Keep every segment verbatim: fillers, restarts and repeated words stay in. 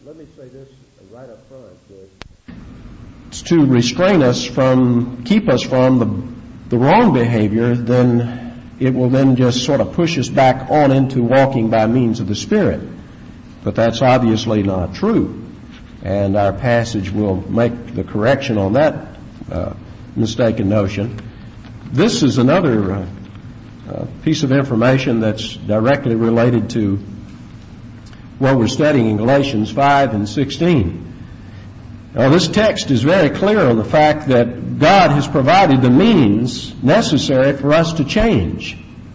let me say this right up front. Uh, it's to restrain us from, keep us from the, the wrong behavior, then it will then just sort of push us back on into walking by means of the Spirit. But that's obviously not true. And our passage will make the correction on that uh, mistaken notion. This is another uh, uh, piece of information that's directly related to what we're studying in Galatians five and sixteen. Now, this text is very clear on the fact that God has provided the means necessary for us to change.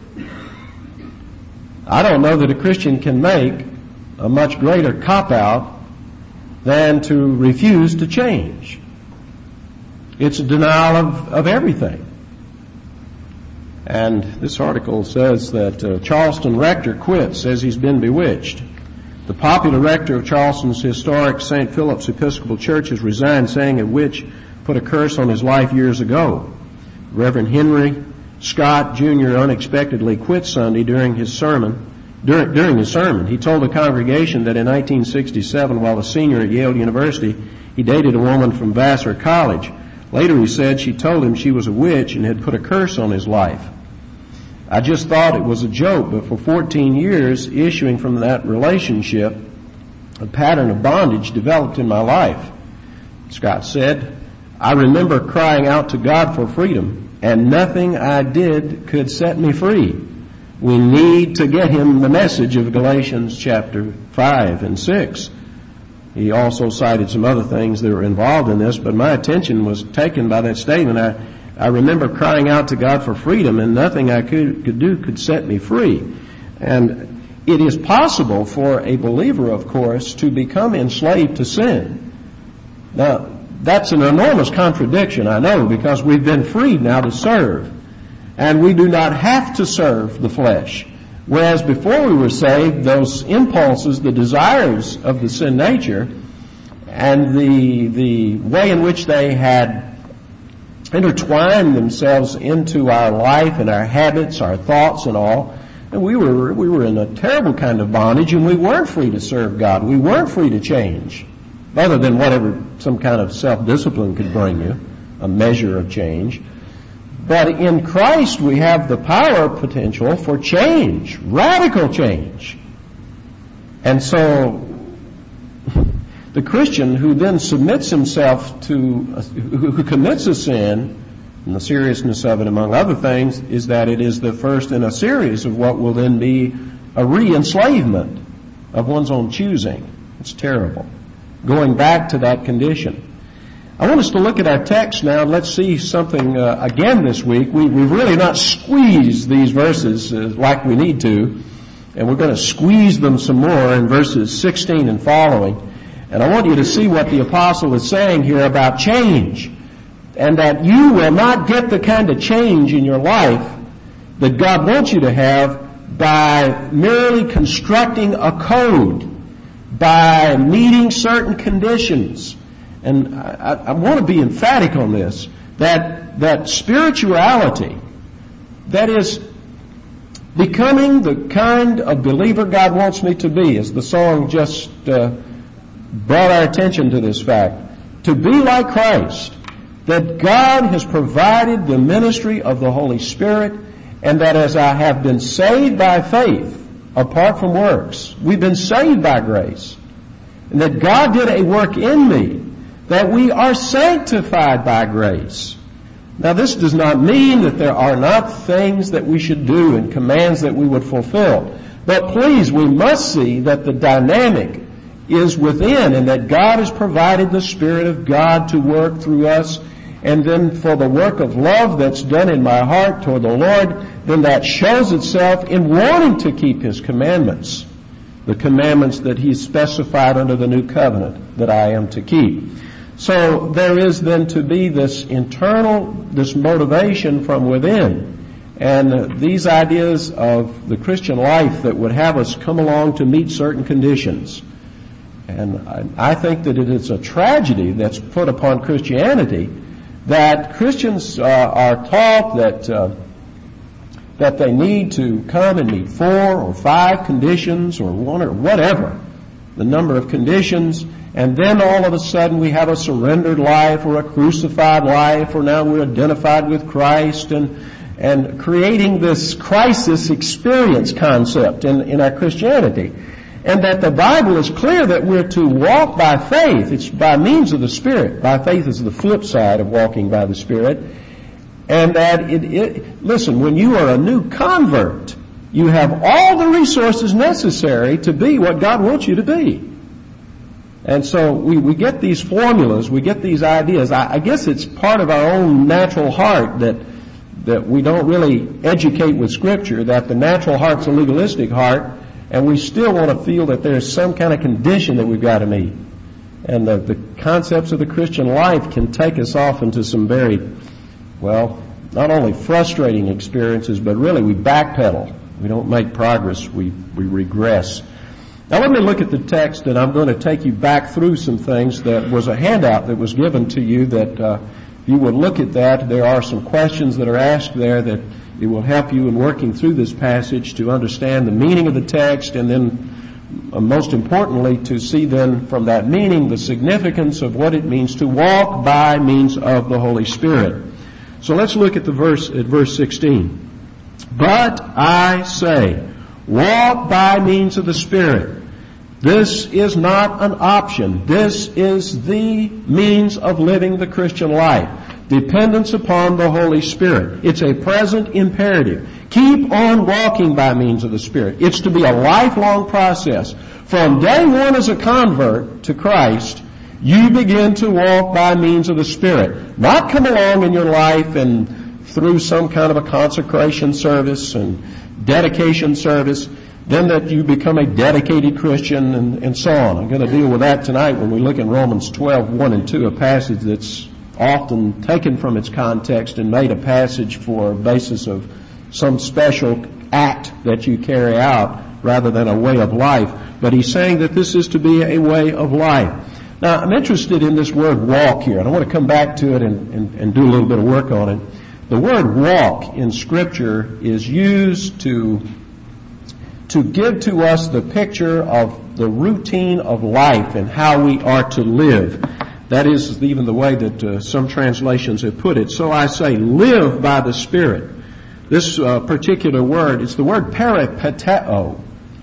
I don't know that a Christian can make a much greater cop-out than to refuse to change. It's a denial of, of everything. And this article says that uh, Charleston rector quits, says he's been bewitched. The popular rector of Charleston's historic Saint Philip's Episcopal Church has resigned, saying a witch put a curse on his life years ago. Reverend Henry Scott Junior unexpectedly quit Sunday during his sermon. During, during his sermon, he told the congregation that in nineteen sixty-seven, while a senior at Yale University, he dated a woman from Vassar College. Later he said she told him she was a witch and had put a curse on his life. I just thought it was a joke, but for fourteen years, issuing from that relationship, a pattern of bondage developed in my life. Scott said, I remember crying out to God for freedom, and nothing I did could set me free. We need to get him the message of Galatians chapter five and six. He also cited some other things that were involved in this, but my attention was taken by that statement. I I remember crying out to God for freedom, and nothing I could, could do could set me free. And it is possible for a believer, of course, to become enslaved to sin. Now, that's an enormous contradiction, I know, because we've been freed now to serve. And we do not have to serve the flesh. Whereas before we were saved, those impulses, the desires of the sin nature, and the, the way in which they had intertwine themselves into our life and our habits, our thoughts and all. And we were we were in a terrible kind of bondage, and we weren't free to serve God. We weren't free to change, other than whatever some kind of self-discipline could bring you, a measure of change. But in Christ we have the power potential for change, radical change. And so the Christian who then submits himself to, who commits a sin, and the seriousness of it, among other things, is that it is the first in a series of what will then be a re-enslavement of one's own choosing. It's terrible. Going back to that condition. I want us to look at our text now, and let's see something uh, again this week. We, we've really not squeezed these verses uh, like we need to, and we're going to squeeze them some more in verses sixteen and following. And I want you to see what the apostle is saying here about change. And that you will not get the kind of change in your life that God wants you to have by merely constructing a code, by meeting certain conditions. And I, I want to be emphatic on this, that, that spirituality, that is becoming the kind of believer God wants me to be, as the song just uh, brought our attention to this fact, to be like Christ, that God has provided the ministry of the Holy Spirit, and that as I have been saved by faith, apart from works, we've been saved by grace, and that God did a work in me, that we are sanctified by grace. Now, this does not mean that there are not things that we should do and commands that we would fulfill, but please, we must see that the dynamic is within, and that God has provided the Spirit of God to work through us. And then for the work of love that's done in my heart toward the Lord, then that shows itself in wanting to keep His commandments, the commandments that He specified under the new covenant that I am to keep. So there is then to be this internal, this motivation from within. And these ideas of the Christian life that would have us come along to meet certain conditions. And I, I think that it is a tragedy that's put upon Christianity that Christians uh, are taught that uh, that they need to come and meet four or five conditions or one or whatever the number of conditions, and then all of a sudden we have a surrendered life or a crucified life, or now we're identified with Christ, and and creating this crisis experience concept in, in our Christianity. And that the Bible is clear that we're to walk by faith. It's by means of the Spirit. By faith is the flip side of walking by the Spirit. And that it, it listen, when you are a new convert, you have all the resources necessary to be what God wants you to be. And so we, we get these formulas, we get these ideas. I, I guess it's part of our own natural heart that that we don't really educate with Scripture, that the natural heart's a legalistic heart, and we still want to feel that there's some kind of condition that we've got to meet. And the, the concepts of the Christian life can take us off into some very, well, not only frustrating experiences, but really we backpedal. We don't make progress. We, we regress. Now let me look at the text, and I'm going to take you back through some things. That was a handout that was given to you that uh, you would look at that. There are some questions that are asked there that it will help you in working through this passage to understand the meaning of the text, and then uh, most importantly to see then from that meaning the significance of what it means to walk by means of the Holy Spirit. So let's look at the verse at verse sixteen. But I say, walk by means of the Spirit. This is not an option. This is the means of living the Christian life. Dependence upon the Holy Spirit. It's a present imperative. Keep on walking by means of the Spirit. It's to be a lifelong process. From day one as a convert to Christ, you begin to walk by means of the Spirit. Not come along in your life and through some kind of a consecration service and dedication service, then that you become a dedicated Christian, and, and so on. I'm going to deal with that tonight when we look in Romans twelve, one and two, a passage that's often taken from its context and made a passage for a basis of some special act that you carry out rather than a way of life. But he's saying that this is to be a way of life. Now, I'm interested in this word walk here, and I want to come back to it and, and, and do a little bit of work on it. The word walk in Scripture is used to to give to us the picture of the routine of life and how we are to live. That is even the way that uh, some translations have put it. So I say, live by the Spirit. This uh, particular word is the word peripateo.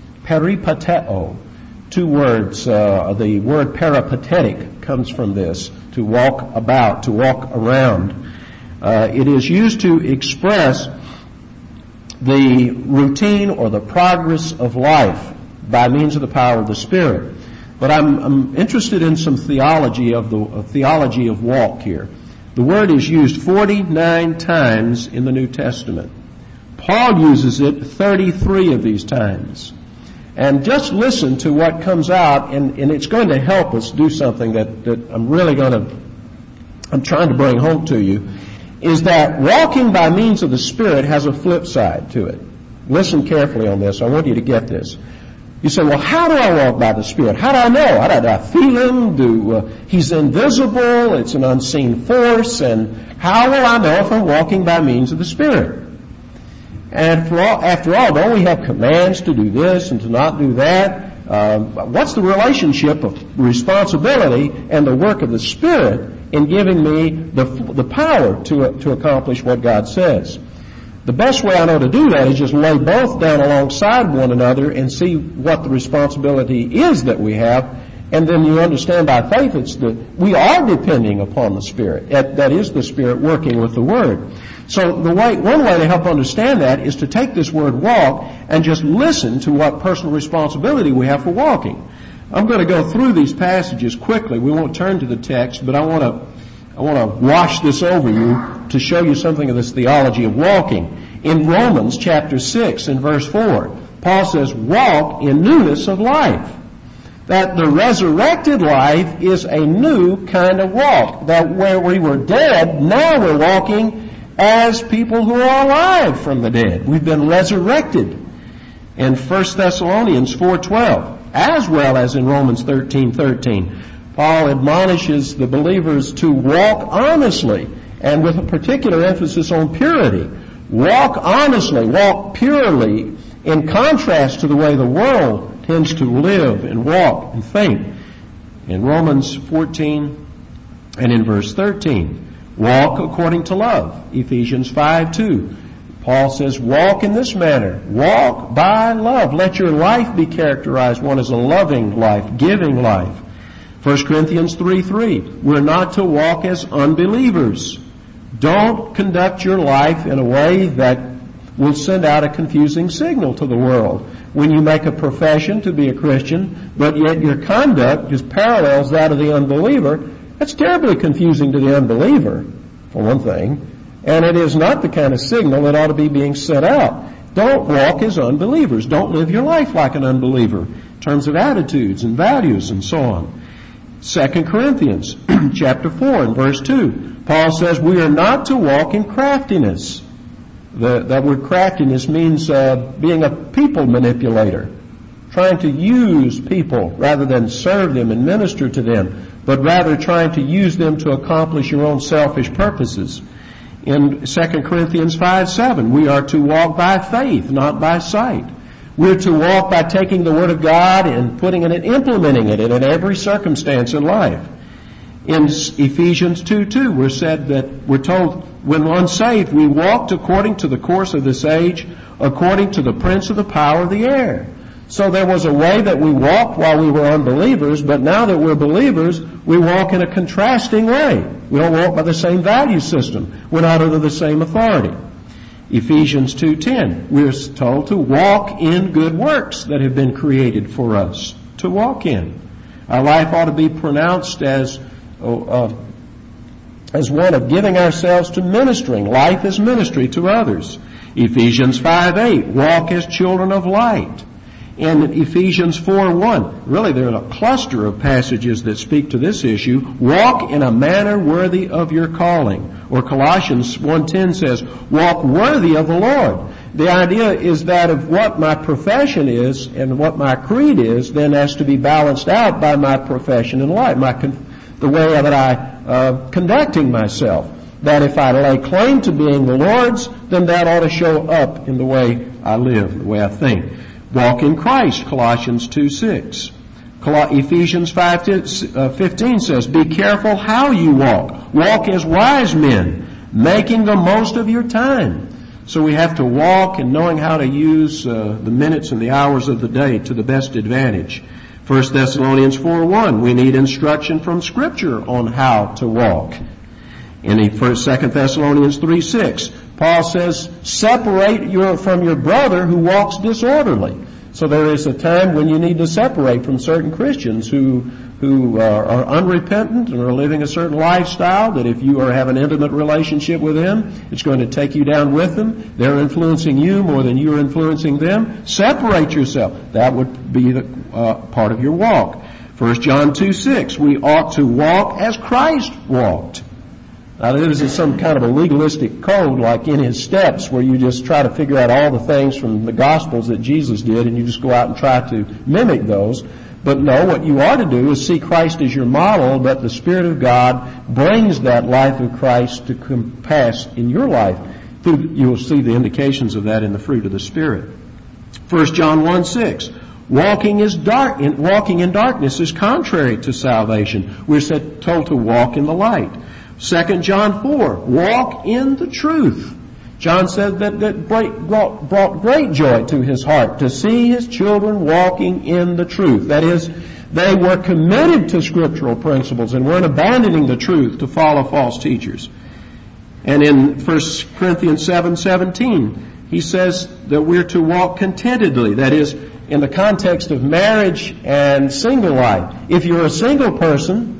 Peripateo. Two words. Uh, the word peripatetic comes from this, to walk about, to walk around. Uh, it is used to express the routine or the progress of life by means of the power of the Spirit. But I'm, I'm interested in some theology of the of theology of walk here. The word is used forty-nine times in the New Testament. Paul uses it thirty-three of these times. And just listen to what comes out, and, and it's going to help us do something that, that I'm really going to, I'm trying to bring home to you, is that walking by means of the Spirit has a flip side to it. Listen carefully on this. I want you to get this. You say, well, how do I walk by the Spirit? How do I know? How do I feel Him? Do uh, He's invisible. It's an unseen force. And how will I know if I'm walking by means of the Spirit? And for all, after all, don't we have commands to do this and to not do that? Um, what's the relationship of responsibility and the work of the Spirit in giving me the the power to uh, to accomplish what God says? The best way I know to do that is just lay both down alongside one another and see what the responsibility is that we have, and then you understand by faith it's the we are depending upon the Spirit. That, that is the Spirit working with the Word. So the way one way to help understand that is to take this word walk and just listen to what personal responsibility we have for walking. I'm going to go through these passages quickly. We won't turn to the text, but I want to I want to wash this over you to show you something of this theology of walking. In Romans chapter six and verse four, Paul says, walk in newness of life. That the resurrected life is a new kind of walk. That where we were dead, now we're walking as people who are alive from the dead. We've been resurrected. In First Thessalonians four twelve, as well as in Romans thirteen thirteen, Paul admonishes the believers to walk honestly, and with a particular emphasis on purity. Walk honestly, walk purely, in contrast to the way the world tends to live and walk and think. In Romans fourteen and in verse thirteen, walk according to love. Ephesians five two, Paul says, walk in this manner. Walk by love. Let your life be characterized one as a loving life, giving life. First Corinthians three three, we're not to walk as unbelievers. Don't conduct your life in a way that will send out a confusing signal to the world. When you make a profession to be a Christian, but yet your conduct just parallels that of the unbeliever, that's terribly confusing to the unbeliever, for one thing. And it is not the kind of signal that ought to be being sent out. Don't walk as unbelievers. Don't live your life like an unbeliever in terms of attitudes and values and so on. Second Corinthians chapter four and verse two, Paul says we are not to walk in craftiness. The, that word craftiness means uh, being a people manipulator, trying to use people rather than serve them and minister to them, but rather trying to use them to accomplish your own selfish purposes. In Second Corinthians five seven, we are to walk by faith, not by sight. We're to walk by taking the Word of God and putting it and implementing it in every circumstance in life. In Ephesians two two, we're said that we're told when unsaved, we walked according to the course of this age, according to the prince of the power of the air. So there was a way that we walked while we were unbelievers, but now that we're believers, we walk in a contrasting way. We don't walk by the same value system. We're not under the same authority. Ephesians two ten, we're told to walk in good works that have been created for us to walk in. Our life ought to be pronounced as uh, as one of giving ourselves to ministering. Life is ministry to others. Ephesians five eight, walk as children of light. In Ephesians four one, really there are a cluster of passages that speak to this issue. Walk in a manner worthy of your calling. Or Colossians one ten says, walk worthy of the Lord. The idea is that of what my profession is and what my creed is then has to be balanced out by my profession in life, my con- the way that I uh, conducting myself. That if I lay claim to being the Lord's, then that ought to show up in the way I live, the way I think. Walk in Christ, Colossians two six. Ephesians five fifteen says, be careful how you walk. Walk as wise men, making the most of your time. So we have to walk and knowing how to use uh, the minutes and the hours of the day to the best advantage. First Thessalonians four one, we need instruction from Scripture on how to walk. In First Second Thessalonians three six, Paul says, separate your, from your brother who walks disorderly. So there is a time when you need to separate from certain Christians who who are, are unrepentant and are living a certain lifestyle that if you are have an intimate relationship with them, it's going to take you down with them. They're influencing you more than you're influencing them. Separate yourself. That would be the uh, part of your walk. First John two six, we ought to walk as Christ walked. Now, this is some kind of a legalistic code like in His steps where you just try to figure out all the things from the Gospels that Jesus did and you just go out and try to mimic those. But no, what you ought to do is see Christ as your model, but the Spirit of God brings that life of Christ to come pass in your life. You will see the indications of that in the fruit of the Spirit. First John one six, walking is dark. Walking in darkness is contrary to salvation. We're said, told to walk in the light. Second John four, walk in the truth. John said that that brought, brought great joy to his heart to see his children walking in the truth. That is, they were committed to scriptural principles and weren't abandoning the truth to follow false teachers. And in First Corinthians seven seventeen, he says that we're to walk contentedly. That is, in the context of marriage and single life. If you're a single person,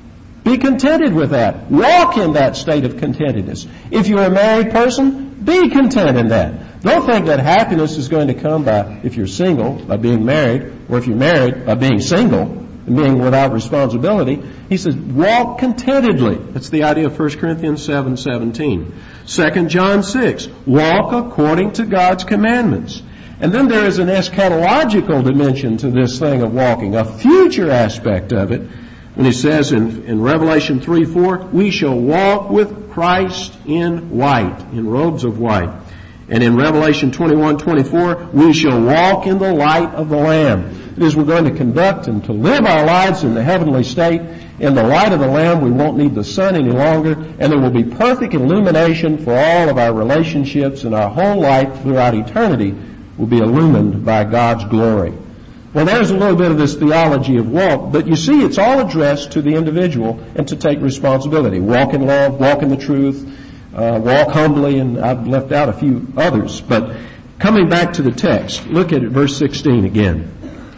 be contented with that. Walk in that state of contentedness. If you're a married person, be content in that. Don't think that happiness is going to come by, if you're single, by being married, or if you're married, by being single and being without responsibility. He says, walk contentedly. That's the idea of First Corinthians seven seventeen. Second John six, walk according to God's commandments. And then there is an eschatological dimension to this thing of walking, a future aspect of it. When he says in, in Revelation three four, we shall walk with Christ in white, in robes of white. And in Revelation twenty-one twenty-four, we shall walk in the light of the Lamb. It is we're going to conduct and to live our lives in the heavenly state. In the light of the Lamb, we won't need the sun any longer, and there will be perfect illumination for all of our relationships, and our whole life throughout eternity will be illumined by God's glory. Well, there's a little bit of this theology of walk, but you see it's all addressed to the individual and to take responsibility. Walk in love, walk in the truth, uh, walk humbly, and I've left out a few others. But coming back to the text, look at it, verse sixteen again.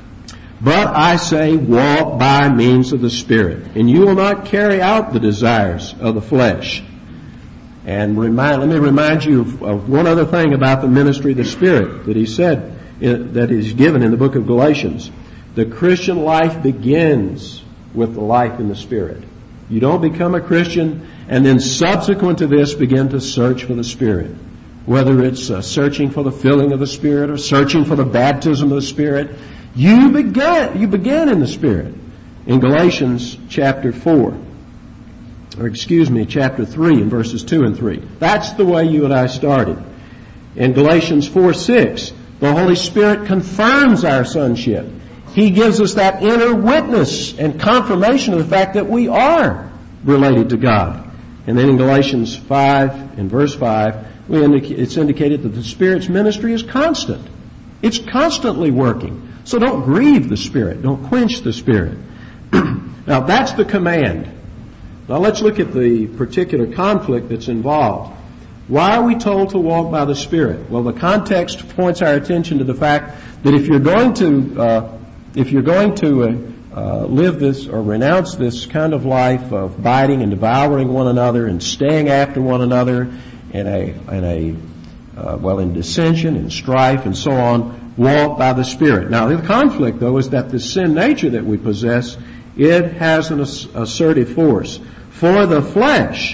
But I say, walk by means of the Spirit, and you will not carry out the desires of the flesh. And remind, let me remind you of, of one other thing about the ministry of the Spirit that he said, in, that is given in the book of Galatians. The Christian life begins with the life in the Spirit. You don't become a Christian and then subsequent to this begin to search for the Spirit. Whether it's uh, searching for the filling of the Spirit or searching for the baptism of the Spirit, you began, you began in the Spirit. In Galatians chapter four, or excuse me, chapter three, in verses two and three. That's the way you and I started. In Galatians four six, the Holy Spirit confirms our sonship. He gives us that inner witness and confirmation of the fact that we are related to God. And then in Galatians five, in verse five, we indica- it's indicated that the Spirit's ministry is constant. It's constantly working. So don't grieve the Spirit. Don't quench the Spirit. Now that's the command. Now let's look at the particular conflict that's involved. Why are we told to walk by the Spirit? Well, the context points our attention to the fact that if you're going to, uh, if you're going to uh, uh, live this or renounce this kind of life of biting and devouring one another and staying after one another in a, in a, uh, well, in dissension and strife and so on, walk by the Spirit. Now, the conflict, though, is that the sin nature that we possess, it has an ass- assertive force. For the flesh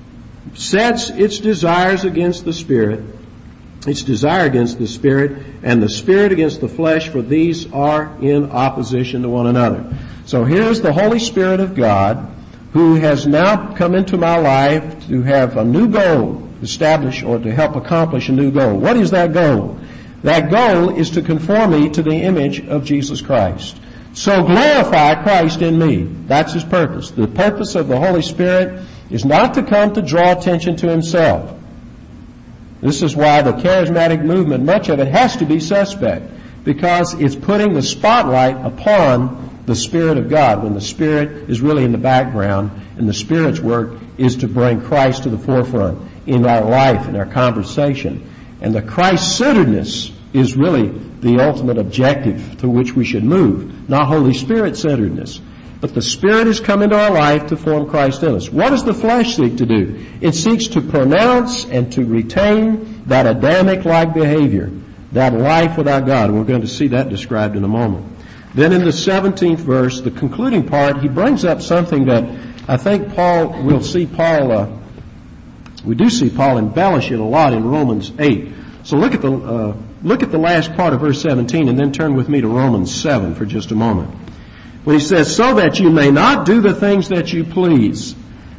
sets its desires against the Spirit, its desire against the Spirit, and the Spirit against the flesh, for these are in opposition to one another. So here's the Holy Spirit of God, who has now come into my life to have a new goal, establish or to help accomplish a new goal. What is that goal? That goal is to conform me to the image of Jesus Christ. So glorify Christ in me. That's His purpose. The purpose of the Holy Spirit is not to come to draw attention to Himself. This is why the charismatic movement, much of it has to be suspect, because it's putting the spotlight upon the Spirit of God when the Spirit is really in the background, and the Spirit's work is to bring Christ to the forefront in our life, in our conversation. And the Christ-centeredness is really the ultimate objective to which we should move, not Holy Spirit-centeredness. But the Spirit has come into our life to form Christ in us. What does the flesh seek to do? It seeks to pronounce and to retain that Adamic-like behavior, that life without God. And we're going to see that described in a moment. Then in the seventeenth verse, the concluding part, he brings up something that I think Paul, we'll see Paul, uh, we do see Paul embellish it a lot in Romans eight. So look at the uh, look at the last part of verse seventeen and then turn with me to Romans seven for just a moment. When he says, so that you may not do the things that you please.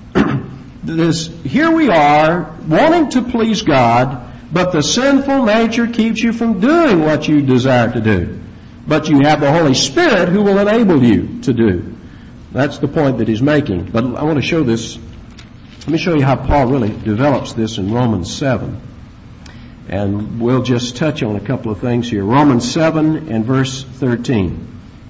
This, here we are wanting to please God, but the sinful nature keeps you from doing what you desire to do. But you have the Holy Spirit who will enable you to do. That's the point that he's making. But I want to show this. Let me show you how Paul really develops this in Romans seven. And we'll just touch on a couple of things here. Romans seven and verse thirteen.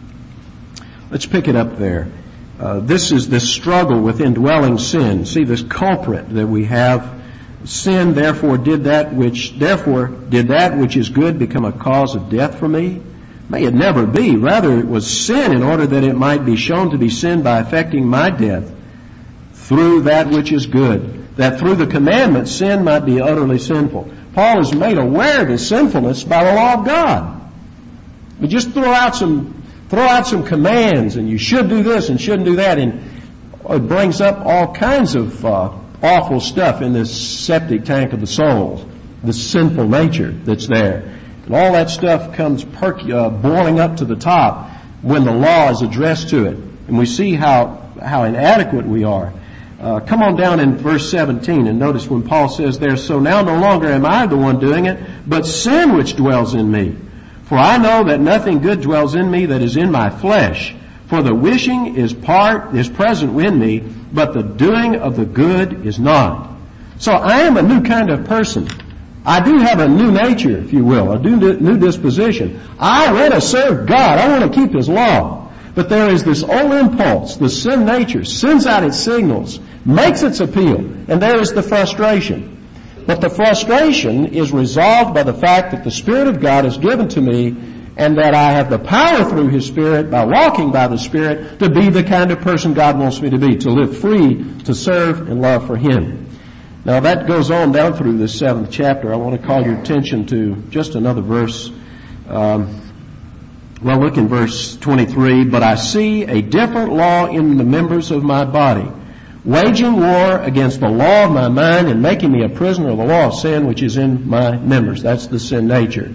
Let's pick it up there. Uh, this is this struggle with indwelling sin. See this culprit that we have. Sin therefore did that which, therefore did that which is good become a cause of death for me? May it never be. Rather it was sin in order that it might be shown to be sin by effecting my death through that which is good. That through the commandment sin might be utterly sinful. Paul is made aware of his sinfulness by the law of God. We just throw out some Throw out some commands, and you should do this and shouldn't do that, and it brings up all kinds of uh, awful stuff in this septic tank of the soul, the sinful nature that's there. And all that stuff comes perk, uh, boiling up to the top when the law is addressed to it. And we see how, how inadequate we are. Uh, come on down in verse seventeen and notice when Paul says there, so now no longer am I the one doing it, but sin which dwells in me. For I know that nothing good dwells in me that is in my flesh. For the wishing is part, is present in me, but the doing of the good is not. So I am a new kind of person. I do have a new nature, if you will, a new disposition. I want to serve God. I want to keep His law. But there is this old impulse, the sin nature, sends out its signals, makes its appeal, and there is the frustration. But the frustration is resolved by the fact that the Spirit of God is given to me, and that I have the power through His Spirit, by walking by the Spirit, to be the kind of person God wants me to be, to live free, to serve and love for Him. Now that goes on down through this seventh chapter. I want to call your attention to just another verse. Um, well, look in verse twenty-three. But I see a different law in the members of my body, waging war against the law of my mind and making me a prisoner of the law of sin which is in my members. That's the sin nature.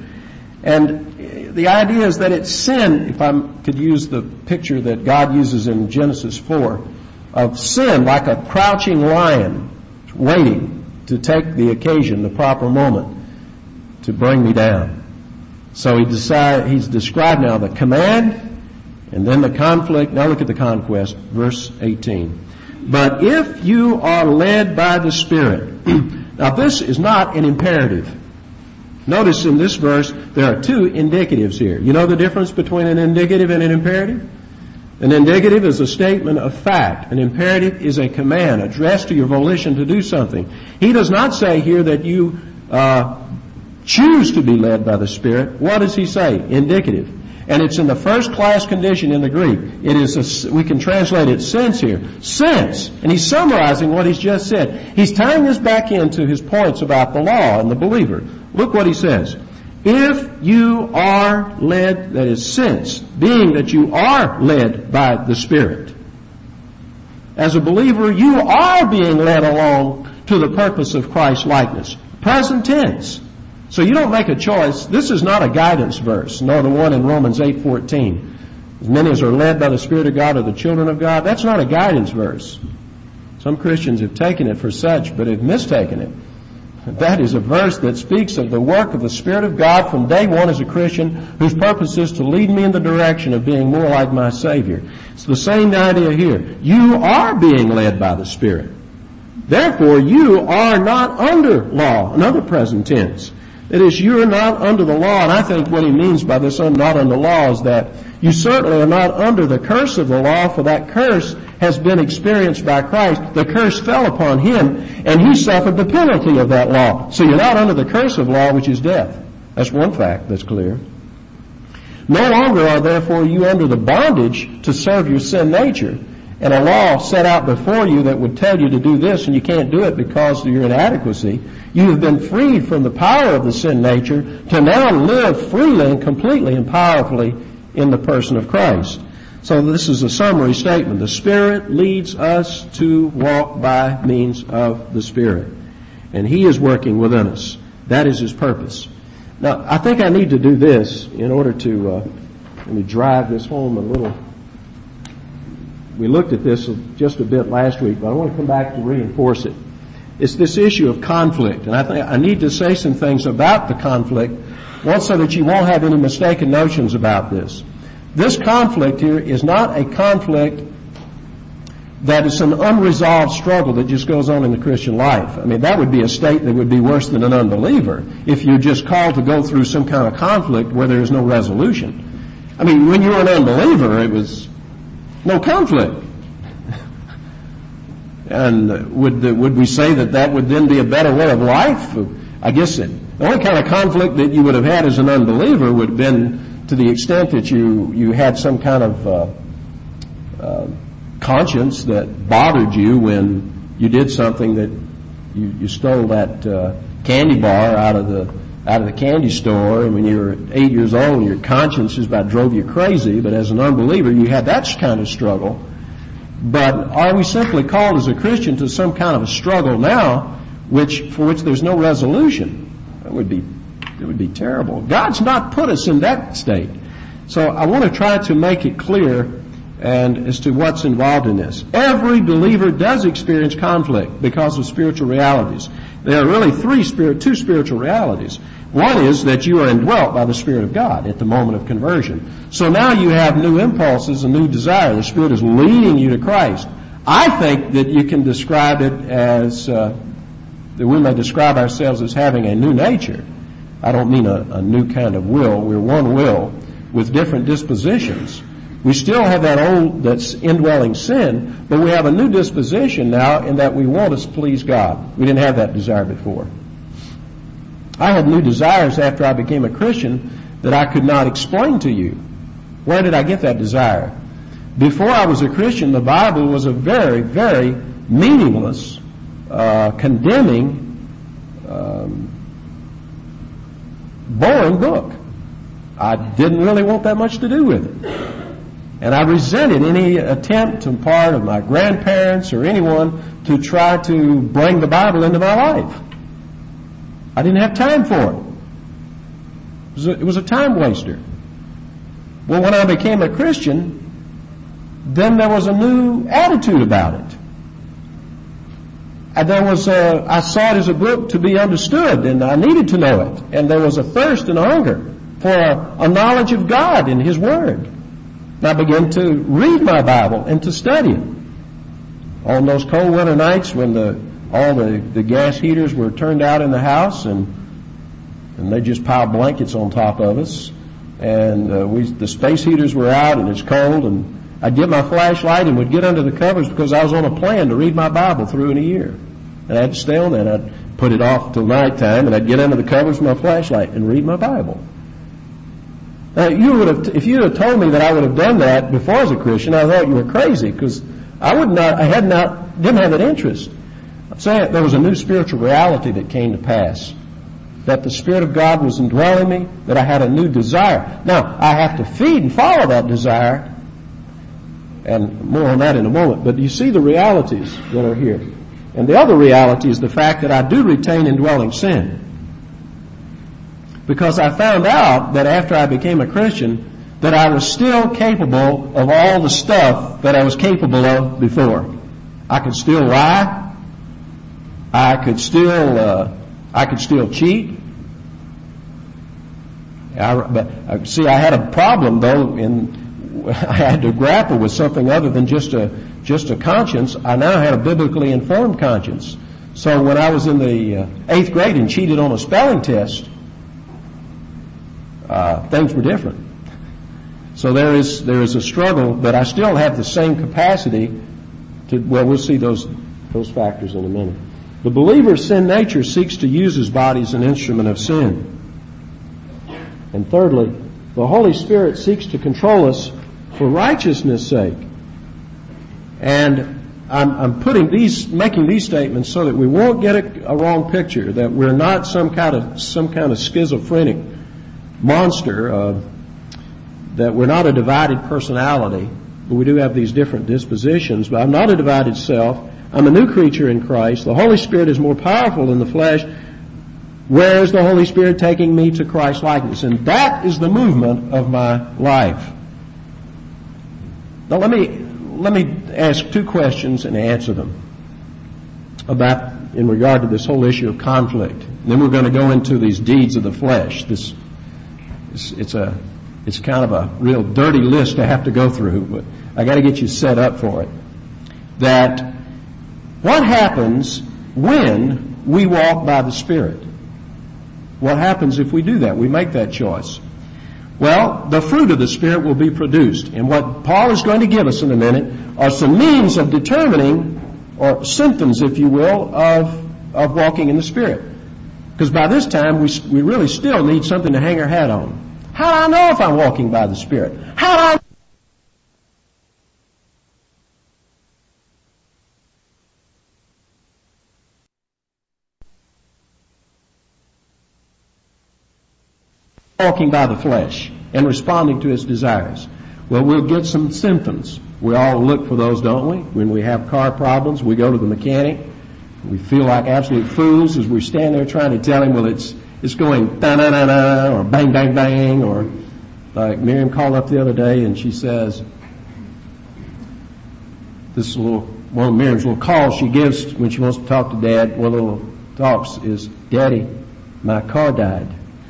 And the idea is that it's sin, if I could use the picture that God uses in Genesis four, of sin like a crouching lion waiting to take the occasion, the proper moment, to bring me down. So he decide, he's described now the command and then the conflict. Now look at the conquest, verse eighteen. But if you are led by the Spirit. Now this is not an imperative. Notice in this verse there are two indicatives here. You know the difference between an indicative and an imperative? An indicative is a statement of fact. An imperative is a command addressed to your volition to do something. He does not say here that you uh, choose to be led by the Spirit. What does he say? Indicative. And it's in the first class condition in the Greek. It is a, we can translate it since here. Since. And he's summarizing what he's just said. He's tying this back into his points about the law and the believer. Look what he says. If you are led, that is since, being that you are led by the Spirit. As a believer, you are being led along to the purpose of Christ's likeness. Present tense. So you don't make a choice. This is not a guidance verse, nor the one in Romans eight fourteen. As many as are led by the Spirit of God are the children of God. That's not a guidance verse. Some Christians have taken it for such, but have mistaken it. That is a verse that speaks of the work of the Spirit of God from day one as a Christian, whose purpose is to lead me in the direction of being more like my Savior. It's the same idea here. You are being led by the Spirit. Therefore, you are not under law. Another present tense. That is, you are not under the law, and I think what he means by this not under law is that you certainly are not under the curse of the law, for that curse has been experienced by Christ. The curse fell upon Him, and He suffered the penalty of that law. So you're not under the curse of law, which is death. That's one fact that's clear. No longer are therefore you under the bondage to serve your sin nature, and a law set out before you that would tell you to do this, and you can't do it because of your inadequacy. You have been freed from the power of the sin nature to now live freely and completely and powerfully in the person of Christ. So this is a summary statement. The Spirit leads us to walk by means of the Spirit. And He is working within us. That is His purpose. Now, I think I need to do this in order to, uh, let me drive this home a little. We looked at this just a bit last week, but I want to come back to reinforce it. It's this issue of conflict. And I think I need to say some things about the conflict, one, so that you won't have any mistaken notions about this. This conflict here is not a conflict that is an unresolved struggle that just goes on in the Christian life. I mean, that would be a state that would be worse than an unbeliever if you're just called to go through some kind of conflict where there is no resolution. I mean, when you were an unbeliever, it was no conflict. And would would we say that that would then be a better way of life? I guess it, the only kind of conflict that you would have had as an unbeliever would have been to the extent that you, you had some kind of uh, uh, conscience that bothered you when you did something that you, you stole that uh, candy bar out of the out of the candy store, and when you were eight years old, your conscience just about drove you crazy. But as an unbeliever, you had that kind of struggle. But are we simply called as a Christian to some kind of a struggle now, which for which there's no resolution? That would be it would be terrible. God's not put us in that state. So I want to try to make it clear and as to what's involved in this. Every believer does experience conflict because of spiritual realities. There are really three spirit, two spiritual realities. One is that you are indwelt by the Spirit of God at the moment of conversion. So now you have new impulses and new desire. The Spirit is leading you to Christ. I think that you can describe it as, uh, that we may describe ourselves as having a new nature. I don't mean a, a new kind of will. We're one will with different dispositions. We still have that old, that's indwelling sin, but we have a new disposition now in that we want to please God. We didn't have that desire before. I had new desires after I became a Christian that I could not explain to you. Where did I get that desire? Before I was a Christian, the Bible was a very, very meaningless, uh, condemning, um, boring book. I didn't really want that much to do with it. And I resented any attempt on part of my grandparents or anyone to try to bring the Bible into my life. I didn't have time for it. It was a, it was a time waster. Well, when I became a Christian, then there was a new attitude about it. And there was a, I saw it as a book to be understood, and I needed to know it. And there was a thirst and a hunger for a, a knowledge of God and His Word. And I began to read my Bible and to study it. On those cold winter nights when the all the, the gas heaters were turned out in the house, and and they just piled blankets on top of us, and uh, we the space heaters were out and it's cold, and I'd get my flashlight and would get under the covers because I was on a plan to read my Bible through in a year. And I had to stay on that. I'd put it off till nighttime, and I'd get under the covers with my flashlight and read my Bible. Now, you would have, if you had told me that I would have done that before I was a Christian, I thought you were crazy, because I would not, I had not, didn't have that interest. I'm saying there was a new spiritual reality that came to pass, that the Spirit of God was indwelling me, that I had a new desire. Now, I have to feed and follow that desire, and more on that in a moment, but you see the realities that are here. And the other reality is the fact that I do retain indwelling sin. Because I found out that after I became a Christian, that I was still capable of all the stuff that I was capable of before. I could still lie. I could still, uh, I could still cheat. I, but uh, see, I had a problem though. In I had to grapple with something other than just a just a conscience. I now had a biblically informed conscience. So when I was in the uh, eighth grade and cheated on a spelling test, uh, things were different. So there is there is a struggle, but I still have the same capacity to. Well, we'll see those those factors in a minute. The believer's sin nature seeks to use his body as an instrument of sin. And thirdly, the Holy Spirit seeks to control us for righteousness' sake. And I'm, I'm putting these, making these statements so that we won't get a, a wrong picture, that we're not some kind of some kind of schizophrenic monster, uh, that we're not a divided personality, but we do have these different dispositions. But I'm not a divided self. I'm a new creature in Christ. The Holy Spirit is more powerful than the flesh. Where is the Holy Spirit taking me to Christ likeness? And that is the movement of my life. Now let me let me ask two questions and answer them about in regard to this whole issue of conflict. And then we're going to go into these deeds of the flesh. This it's, it's a it's kind of a real dirty list to have to go through, but I got to get you set up for it. That what happens when we walk by the Spirit? What happens if we do that? We make that choice. Well, the fruit of the Spirit will be produced. And what Paul is going to give us in a minute are some means of determining, or symptoms, if you will, of, of walking in the Spirit. Because by this time, we, we really still need something to hang our hat on. How do I know if I'm walking by the Spirit? How do I walking by the flesh and responding to its desires? Well, we'll get some symptoms. We all look for those, don't we? When we have car problems, we go to the mechanic. We feel like absolute fools as we stand there trying to tell him, well, it's it's going da-na-na-na, or bang, bang, bang, or like Miriam called up the other day and she says, this little, one of Miriam's little calls she gives when she wants to talk to Dad, one of the little talks is, Daddy, my car died.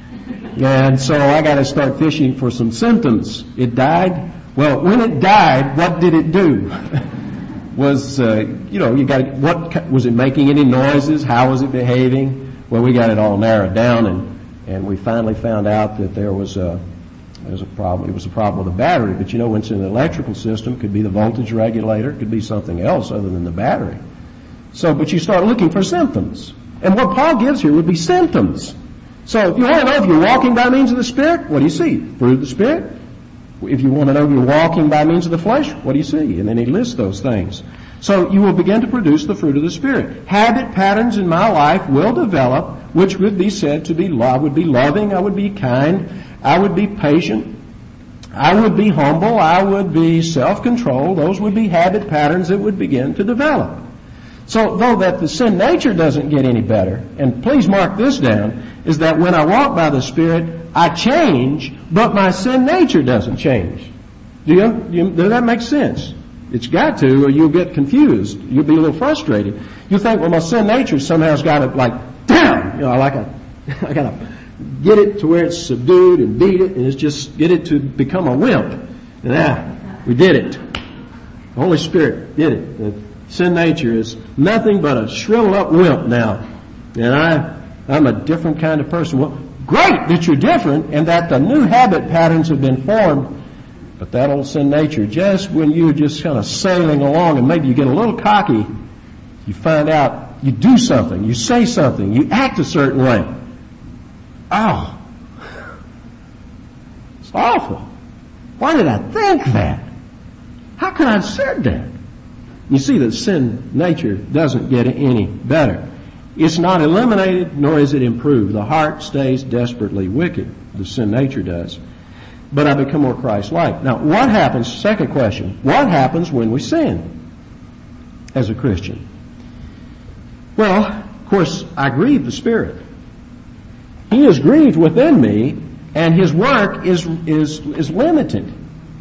And so I got to start fishing for some symptoms. It died. Well, when it died, what did it do? was, uh, you know, you got what was it making any noises? How was it behaving? Well, we got it all narrowed down, and and we finally found out that there was a there was a problem. It was a problem with the battery. But you know, when it's in an electrical system, it could be the voltage regulator, it could be something else other than the battery. So, but you start looking for symptoms, and what Paul gives here would be symptoms. So, if you want to know if you're walking by means of the Spirit, what do you see? Fruit of the Spirit. If you want to know if you're walking by means of the flesh, what do you see? And then he lists those things. So you will begin to produce the fruit of the Spirit. Habit patterns in my life will develop, which would be said to be love. I would be loving, I would be kind, I would be patient, I would be humble, I would be self-controlled. Those would be habit patterns that would begin to develop. So though that the sin nature doesn't get any better, and please mark this down, is that when I walk by the Spirit, I change, but my sin nature doesn't change. Do you, do you, does that make sense? It's got to, or you'll get confused. You'll be a little frustrated. You think, well, my sin nature somehow's got it like down. You know, like a, I got to get it to where it's subdued and beat it, and it's just get it to become a wimp. And ah, we did it. The Holy Spirit did it. The sin nature is nothing but a shriveled up wimp now, and I, I'm a different kind of person. Well, great that you're different and that the new habit patterns have been formed, but that old sin nature, just when you're just kind of sailing along and maybe you get a little cocky, you find out you do something, you say something, you act a certain way. Oh, it's awful. Why did I think that? How could I have said that? You see that sin nature doesn't get any better. It's not eliminated, nor is it improved. The heart stays desperately wicked. The sin nature does. But I become more Christ-like. Now, what happens, second question, what happens when we sin as a Christian? Well, of course, I grieve the Spirit. He is grieved within me, and His work is, is, is limited.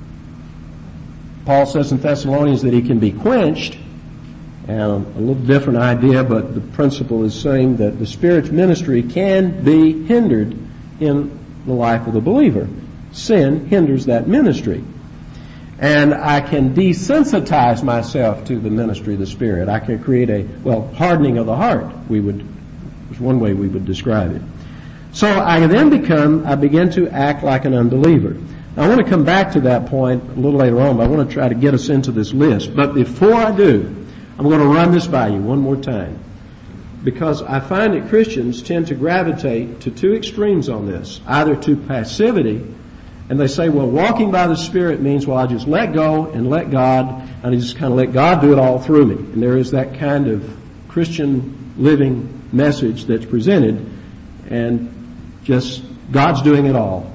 Paul says in Thessalonians that He can be quenched. And a little different idea, but the principle is saying that the Spirit's ministry can be hindered in the life of the believer. Sin hinders that ministry. And I can desensitize myself to the ministry of the Spirit. I can create a, well, hardening of the heart, we would, is one way we would describe it. So I then become, I begin to act like an unbeliever. Now, I want to come back to that point a little later on, but I want to try to get us into this list. But before I do, I'm going to run this by you one more time, because I find that Christians tend to gravitate to two extremes on this, either to passivity, and they say, well, walking by the Spirit means, well, I just let go and let God, and I just kind of let God do it all through me. And there is that kind of Christian living message that's presented, and just God's doing it all.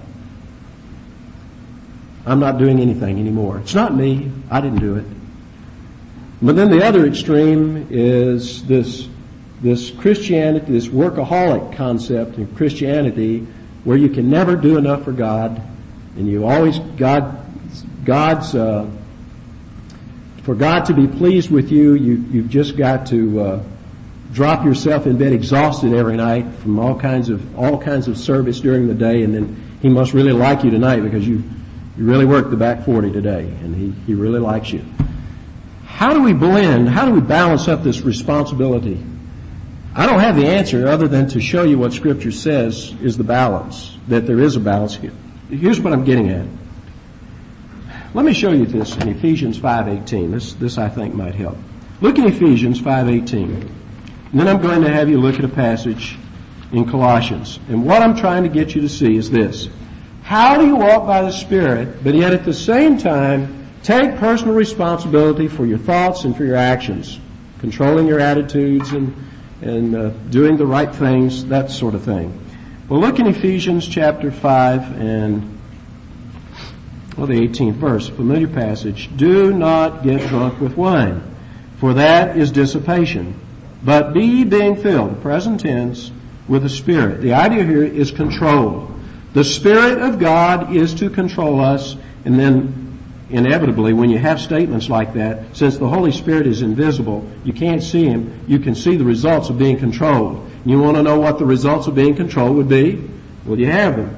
I'm not doing anything anymore. It's not me. I didn't do it. But then the other extreme is this this Christianity, this workaholic concept in Christianity, where you can never do enough for God, and you always God God's uh, for God to be pleased with you, you you've just got to uh, drop yourself in bed exhausted every night from all kinds of all kinds of service during the day, and then He must really like you tonight because you you really worked the back forty today, and He He really likes you. How do we blend, how do we balance up this responsibility? I don't have the answer other than to show you what Scripture says is the balance, that there is a balance here. Here's what I'm getting at. Let me show you this in Ephesians five eighteen. This, this I think might help. Look at Ephesians five eighteen. And then I'm going to have you look at a passage in Colossians. And what I'm trying to get you to see is this. How do you walk by the Spirit, but yet at the same time take personal responsibility for your thoughts and for your actions, controlling your attitudes and, and uh, doing the right things, that sort of thing? Well, look in Ephesians chapter five and, well, the eighteenth verse, familiar passage. Do not get drunk with wine, for that is dissipation, but be being filled, present tense, with the Spirit. The idea here is control. The Spirit of God is to control us, and then inevitably, when you have statements like that, since the Holy Spirit is invisible, you can't see Him, you can see the results of being controlled. You want to know what the results of being controlled would be? Well, you have them.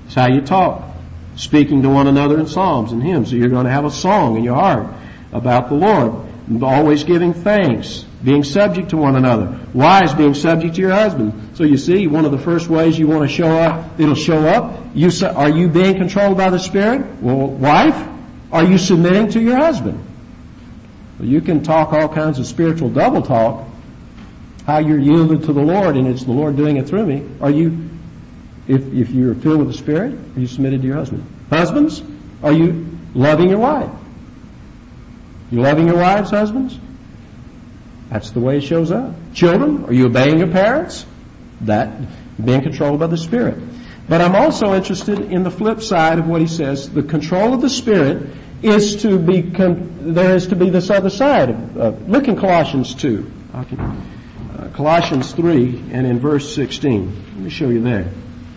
It's how you talk. Speaking to one another in psalms and hymns. So you're going to have a song in your heart about the Lord. Always giving thanks. Being subject to one another. Wives being subject to your husband. So you see, one of the first ways you want to show up, it'll show up. You Are you being controlled by the Spirit? Well, wife, are you submitting to your husband? Well, you can talk all kinds of spiritual double talk. How you're yielded to the Lord, and it's the Lord doing it through me. Are you, if, if you're filled with the Spirit, are you submitted to your husband? Husbands, are you loving your wife? You loving your wives, husbands? That's the way it shows up. Children, are you obeying your parents? That, being controlled by the Spirit. But I'm also interested in the flip side of what he says. The control of the Spirit is to be, con- there is to be this other side. Of, uh, look in Colossians two. Okay. Uh, Colossians three and in verse sixteen. Let me show you there.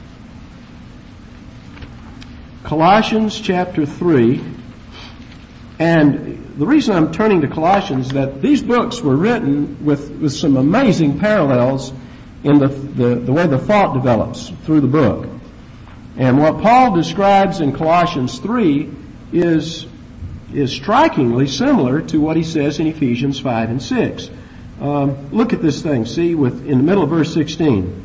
Colossians chapter three. And the reason I'm turning to Colossians is that these books were written with, with some amazing parallels in the, the, the way the thought develops through the book. And what Paul describes in Colossians three is, is strikingly similar to what he says in Ephesians five and six. Um, look at this thing. See, with in the middle of verse sixteen.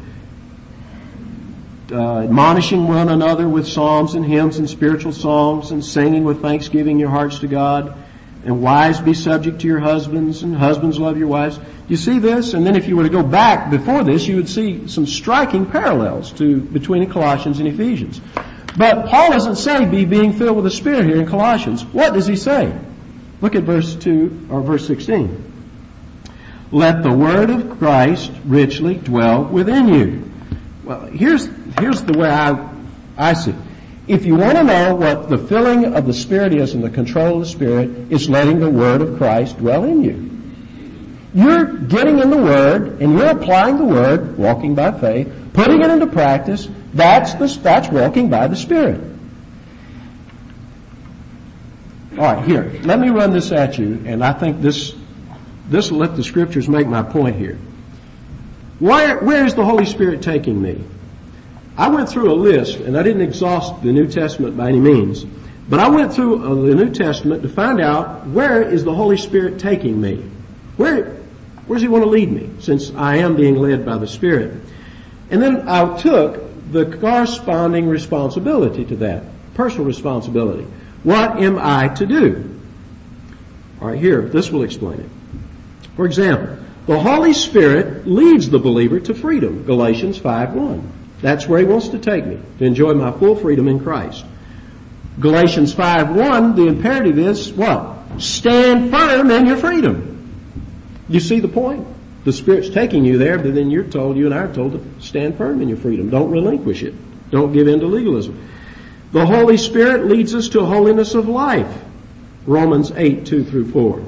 Uh, admonishing one another with psalms and hymns and spiritual songs and singing with thanksgiving your hearts to God. And wives, be subject to your husbands, and husbands, love your wives. You see this? And then if you were to go back before this, you would see some striking parallels to between Colossians and Ephesians. But Paul doesn't say be being filled with the Spirit here in Colossians. What does he say? Look at verse two or verse sixteen. Let the word of Christ richly dwell within you. Well, here's here's the way I I see it. If you want to know what the filling of the Spirit is and the control of the Spirit, it's letting the word of Christ dwell in you. You're getting in the Word and you're applying the Word, walking by faith, putting it into practice. That's the, that's walking by the Spirit. All right, here, let me run this at you, and I think this this will let the Scriptures make my point here. Where, where is the Holy Spirit taking me? I went through a list, and I didn't exhaust the New Testament by any means, but I went through uh, the New Testament to find out where is the Holy Spirit taking me? Where, where does He want to lead me, since I am being led by the Spirit? And then I took the corresponding responsibility to that, personal responsibility. What am I to do? All right, here, this will explain it. For example, the Holy Spirit leads the believer to freedom, Galatians five one. That's where He wants to take me, to enjoy my full freedom in Christ. Galatians five one, the imperative is what? Stand firm in your freedom. You see the point? The Spirit's taking you there, but then you're told, you and I are told to stand firm in your freedom. Don't relinquish it. Don't give in to legalism. The Holy Spirit leads us to holiness of life, Romans eight two through four.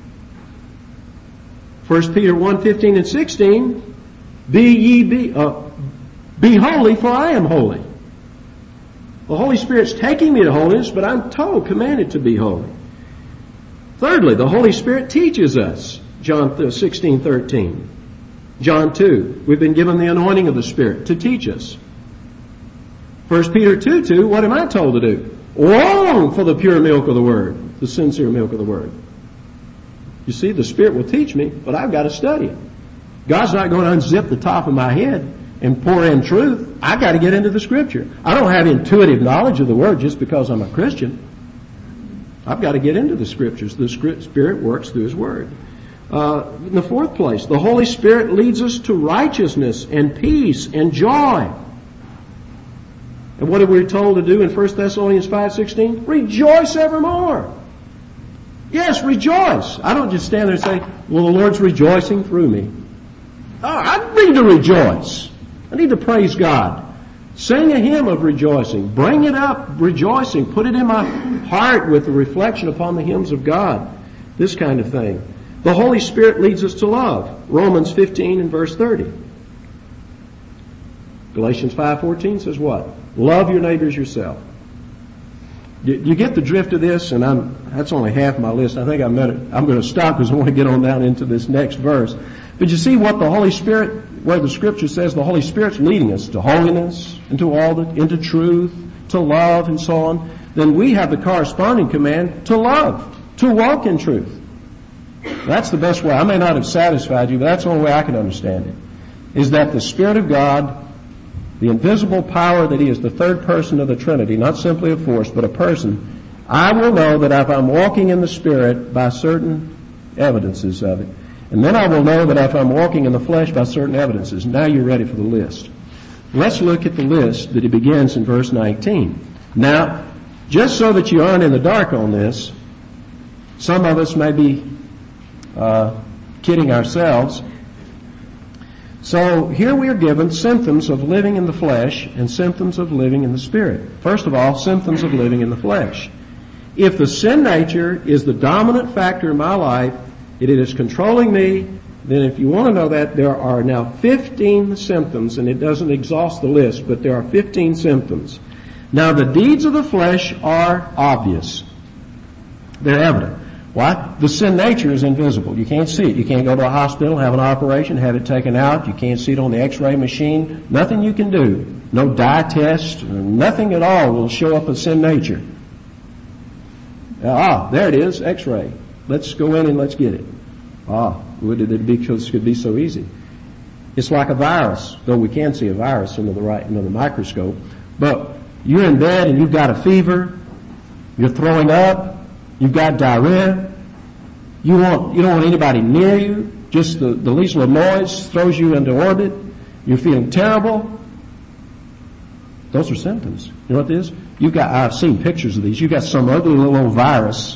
First Peter one fifteen and sixteen, be ye be, uh, be holy, for I am holy. The Holy Spirit's taking me to holiness, but I'm told, commanded to be holy. Thirdly, the Holy Spirit teaches us, John sixteen thirteen. John two, we've been given the anointing of the Spirit to teach us. First Peter two two, what am I told to do? Long for the pure milk of the Word, the sincere milk of the Word. You see, the Spirit will teach me, but I've got to study it. God's not going to unzip the top of my head and pour in truth. I've got to get into the Scripture. I don't have intuitive knowledge of the Word just because I'm a Christian. I've got to get into the Scriptures. The Spirit works through His Word. Uh, in the fourth place, the Holy Spirit leads us to righteousness and peace and joy. And what are we told to do in First Thessalonians five sixteen? Rejoice evermore. Yes, rejoice. I don't just stand there and say, well, the Lord's rejoicing through me. Oh, I need to rejoice. I need to praise God. Sing a hymn of rejoicing. Bring it up, rejoicing. Put it in my heart with the reflection upon the hymns of God. This kind of thing. The Holy Spirit leads us to love. Romans fifteen and verse thirty. Galatians five fourteen says what? Love your neighbors yourself. You get the drift of this, and I'm, that's only half my list. I think I'm going to, I'm going to stop because I want to get on down into this next verse. But you see what the Holy Spirit, where the Scripture says the Holy Spirit's leading us to holiness, into all the, into truth, to love, and so on, then we have the corresponding command to love, to walk in truth. That's the best way. I may not have satisfied you, but that's the only way I can understand it, is that the Spirit of God, the invisible power that He is the third person of the Trinity, not simply a force, but a person, I will know that if I'm walking in the Spirit by certain evidences of it, and then I will know that if I'm walking in the flesh by certain evidences. Now you're ready for the list. Let's look at the list that it begins in verse nineteen. Now, just so that you aren't in the dark on this, some of us may be uh, kidding ourselves. So here we are given symptoms of living in the flesh and symptoms of living in the Spirit. First of all, symptoms of living in the flesh. If the sin nature is the dominant factor in my life, it is controlling me, then if you want to know that, there are now fifteen symptoms, and it doesn't exhaust the list, but there are fifteen symptoms. Now, the deeds of the flesh are obvious. They're evident. Why? The sin nature is invisible. You can't see it. You can't go to a hospital, have an operation, have it taken out. You can't see it on the x-ray machine. Nothing you can do. No dye test. Nothing at all will show up a sin nature. Ah, there it is, x-ray. Let's go in and let's get it. Ah, would it be because it could be so easy? It's like a virus, though we can see a virus under the right under the microscope. But you're in bed and you've got a fever, you're throwing up, you've got diarrhea, you want you don't want anybody near you, just the, the least little noise throws you into orbit, you're feeling terrible. Those are symptoms. You know what it is? You've got I've seen pictures of these. You've got some ugly little old virus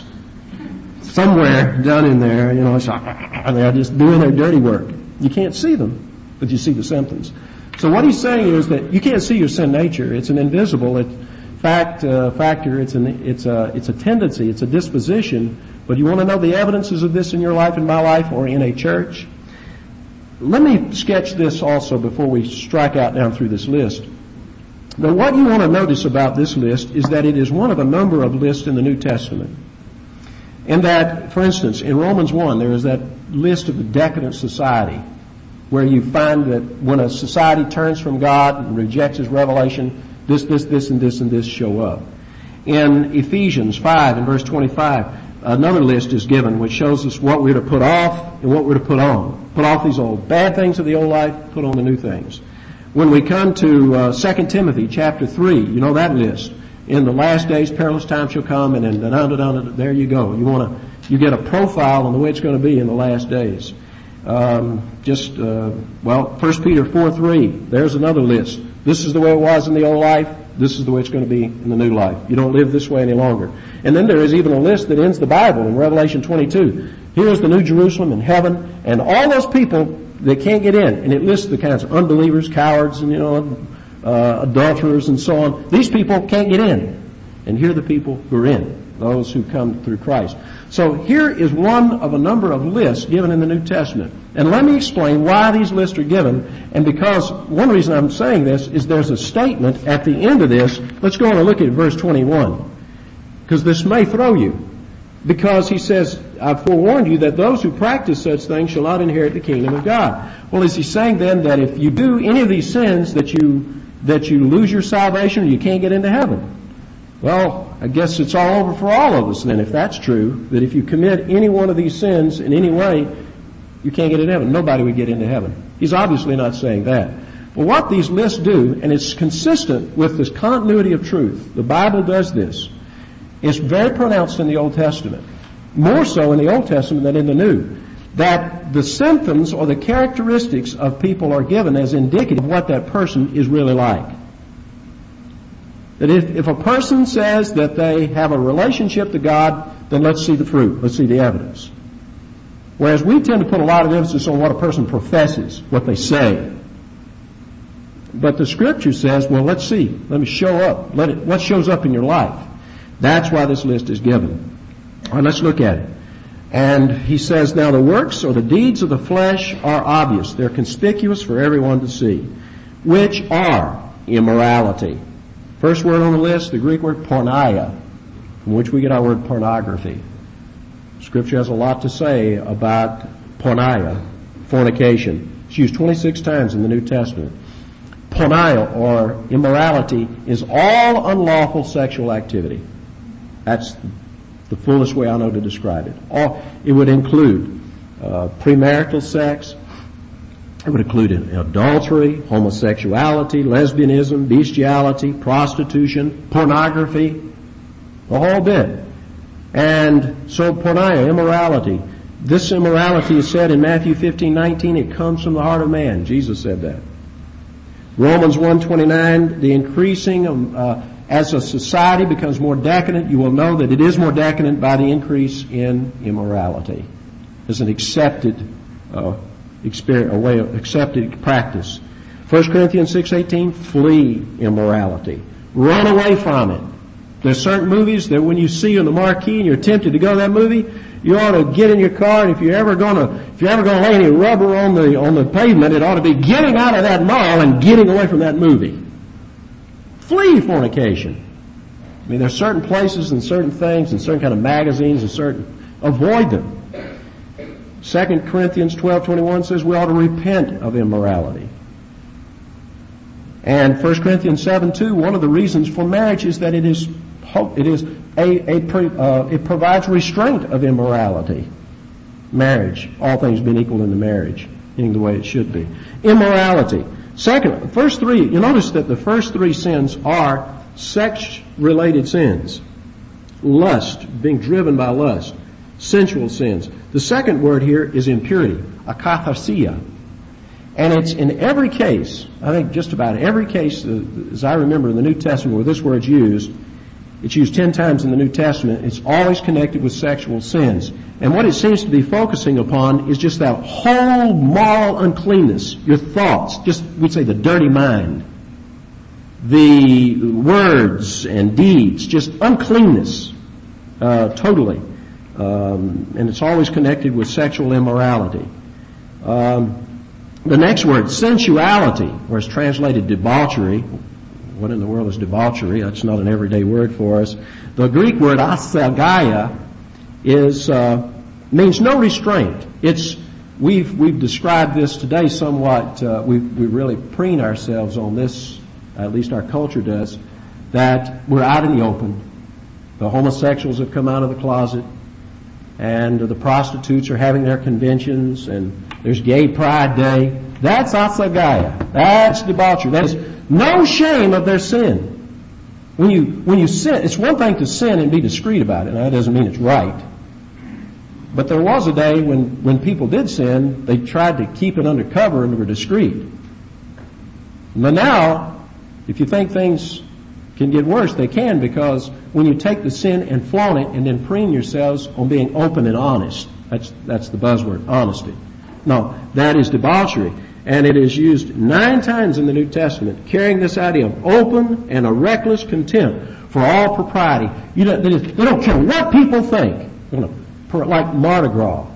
somewhere down in there, you know, it's like, and they're just doing their dirty work. You can't see them, but you see the symptoms. So what he's saying is that you can't see your sin nature. It's an invisible it, fact uh, factor. It's an it's a it's a tendency. It's a disposition. But you want to know the evidences of this in your life, in my life, or in a church? Let me sketch this also before we strike out down through this list. Now, what you want to notice about this list is that it is one of a number of lists in the New Testament. And that, for instance, in Romans one, there is that list of the decadent society where you find that when a society turns from God and rejects His revelation, this, this, this, and this, and this show up. In Ephesians five and verse twenty-five, another list is given which shows us what we're to put off and what we're to put on. Put off these old bad things of the old life, put on the new things. When we come to uh, Second Timothy chapter three, you know that list. In the last days, perilous times shall come, and then there you go. You want to, you get a profile on the way it's going to be in the last days. Um, just uh, well, First Peter four three. There's another list. This is the way it was in the old life. This is the way it's going to be in the new life. You don't live this way any longer. And then there is even a list that ends the Bible in Revelation twenty-two. Here is the New Jerusalem in heaven, and all those people that can't get in, and it lists the kinds of unbelievers, cowards, and you know. Uh, adulterers and so on. These people can't get in. And here are the people who are in, those who come through Christ. So here is one of a number of lists given in the New Testament. And let me explain why these lists are given. And because one reason I'm saying this is there's a statement at the end of this. Let's go on and look at verse twenty-one. Because this may throw you. Because he says, I've forewarned you that those who practice such things shall not inherit the kingdom of God. Well, is he saying then that if you do any of these sins that you that you lose your salvation or you can't get into heaven? Well, I guess it's all over for all of us then, if that's true, that if you commit any one of these sins in any way, you can't get into heaven. Nobody would get into heaven. He's obviously not saying that. But what these lists do, and it's consistent with this continuity of truth, the Bible does this. It's very pronounced in the Old Testament, more so in the Old Testament than in the New, that the symptoms or the characteristics of people are given as indicative of what that person is really like. That if, if a person says that they have a relationship to God, then let's see the fruit, let's see the evidence. Whereas we tend to put a lot of emphasis on what a person professes, what they say. But the Scripture says, well, let's see, let me show up, let it, what shows up in your life. That's why this list is given. All right, let's look at it. And he says, now the works or the deeds of the flesh are obvious. They're conspicuous for everyone to see, which are immorality. First word on the list, the Greek word porneia, from which we get our word pornography. Scripture has a lot to say about porneia, fornication. It's used twenty-six times in the New Testament. porneia, or immorality, is all unlawful sexual activity. That's the fullest way I know to describe it. All, it would include uh, premarital sex. It would include adultery, homosexuality, lesbianism, bestiality, prostitution, pornography, the whole bit. And so porneia, immorality. This immorality is said in Matthew fifteen nineteen, it comes from the heart of man. Jesus said that. Romans one twenty-nine, the increasing of, uh, as a society becomes more decadent, you will know that it is more decadent by the increase in immorality. It's an accepted uh, experience, a way of accepted practice. First Corinthians six eighteen, flee immorality. Run away from it. There's certain movies that when you see on the marquee and you're tempted to go to that movie, you ought to get in your car, and if you're ever gonna if you're ever gonna lay any rubber on the on the pavement, it ought to be getting out of that mall and getting away from that movie. Flee fornication. I mean, there's certain places and certain things and certain kind of magazines and certain avoid them. Second Corinthians twelve twenty-one says we ought to repent of immorality. And First Corinthians seven two, one of the reasons for marriage is that it is it is a, a uh, it provides restraint of immorality. Marriage, all things being equal in the marriage, being the way it should be. Immorality. Second, the first three, you notice that the first three sins are sex-related sins. Lust, being driven by lust. Sensual sins. The second word here is impurity, akatharsia. And it's in every case, I think just about every case, as I remember in the New Testament where this word's used, it's used ten times in the New Testament, it's always connected with sexual sins. And what it seems to be focusing upon is just that whole moral uncleanness, your thoughts, just, we'd say the dirty mind, the words and deeds, just uncleanness, uh, totally. Um, and it's always connected with sexual immorality. Um, The next word, sensuality, or it's translated debauchery. What in the world is debauchery? That's not an everyday word for us. The Greek word asageia is uh, means no restraint. It's we've we've described this today somewhat. Uh, we we really preen ourselves on this. At least our culture does. That we're out in the open. The homosexuals have come out of the closet, and the prostitutes are having their conventions, and there's Gay Pride Day. That's asageia. That's debauchery. That is no shame of their sin. When you when you sin, it's one thing to sin and be discreet about it. Now, that doesn't mean it's right. But there was a day when, when people did sin, they tried to keep it under cover and were discreet. But now, if you think things can get worse, they can, because when you take the sin and flaunt it and then preen yourselves on being open and honest, that's that's the buzzword, honesty. No, that is debauchery. And it is used nine times in the New Testament, carrying this idea of open and a reckless contempt for all propriety. You don't, they, just, they don't care what people think. You know, like Mardi Gras.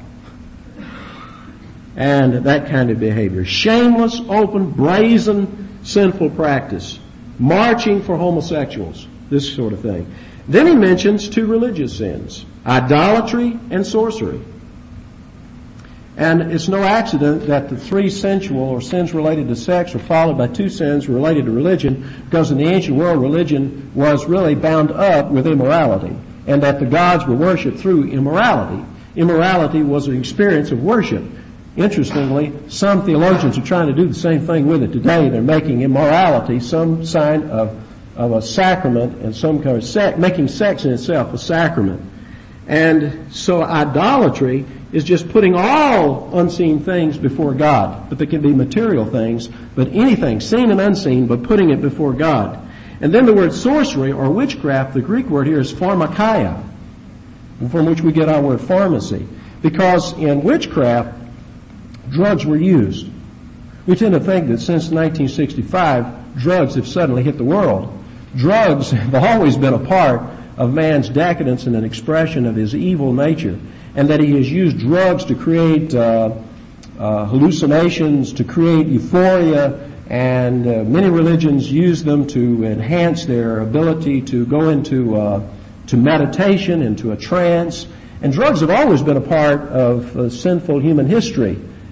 And that kind of behavior. Shameless, open, brazen, sinful practice. Marching for homosexuals. This sort of thing. Then he mentions two religious sins. Idolatry and sorcery. And it's no accident that the three sensual or sins related to sex are followed by two sins related to religion, because in the ancient world, religion was really bound up with immorality, and that the gods were worshipped through immorality. Immorality was an experience of worship. Interestingly, some theologians are trying to do the same thing with it today. They're making immorality some sign of, of a sacrament, and some kind of sex, making sex in itself a sacrament. And so idolatry is just putting all unseen things before God. But they can be material things, but anything, seen and unseen, but putting it before God. And then the word sorcery or witchcraft, the Greek word here is pharmakeia, from which we get our word pharmacy. Because in witchcraft, drugs were used. We tend to think that since nineteen sixty-five, drugs have suddenly hit the world. Drugs have always been a part of man's decadence and an expression of his evil nature, and that he has used drugs to create uh, uh, hallucinations, to create euphoria, and uh, many religions use them to enhance their ability to go into uh, to meditation, into a trance. And drugs have always been a part of uh, sinful human history.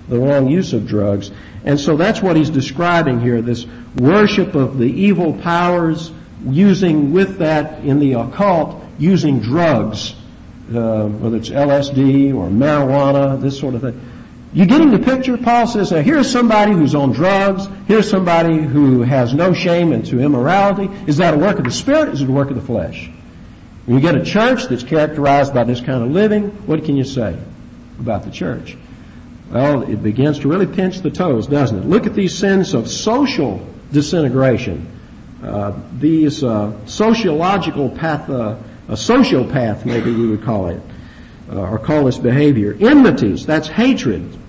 the wrong use of drugs. And so that's what he's describing here, this worship of the evil powers, using with that in the occult, using drugs, uh, whether it's L S D or marijuana, this sort of thing. You getting the picture? Paul says, now here's somebody who's on drugs. Here's somebody who has no shame into immorality. Is that a work of the Spirit? Is it a work of the flesh? When you get a church that's characterized by this kind of living, what can you say about the church? Well, it begins to really pinch the toes, doesn't it? Look at these sins of social disintegration. Uh, these uh, sociological path, uh, a sociopath, maybe we would call it, uh, or call this behavior. Enmities, that's hatred.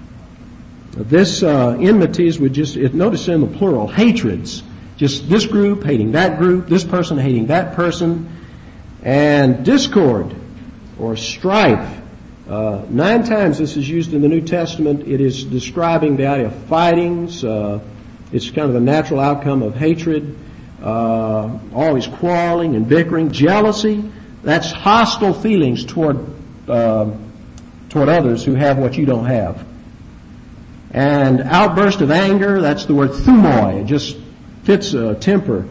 This uh, enmities would just, it, notice in the plural, hatreds. Just this group hating that group, this person hating that person. And discord or strife. Uh, nine times this is used in the New Testament. It is describing the idea of fightings. Uh, it's kind of the natural outcome of hatred. Uh, always quarreling and bickering. Jealousy. That's hostile feelings toward uh, toward others who have what you don't have. And outburst of anger. That's the word thumoi. It just fits uh, temper.